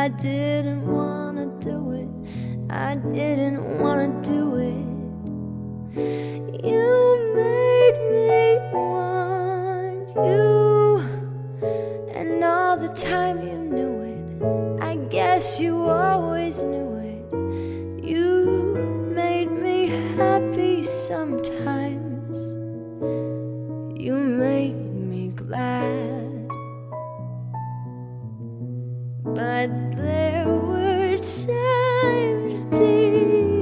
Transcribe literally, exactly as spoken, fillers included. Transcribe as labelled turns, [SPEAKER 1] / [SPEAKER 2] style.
[SPEAKER 1] I didn't wanna do it, I didn't wanna do it. You made me want you, and all the time you knew it. I guess you always knew it. You made me happy sometimes, you made me glad. But there were times, dear,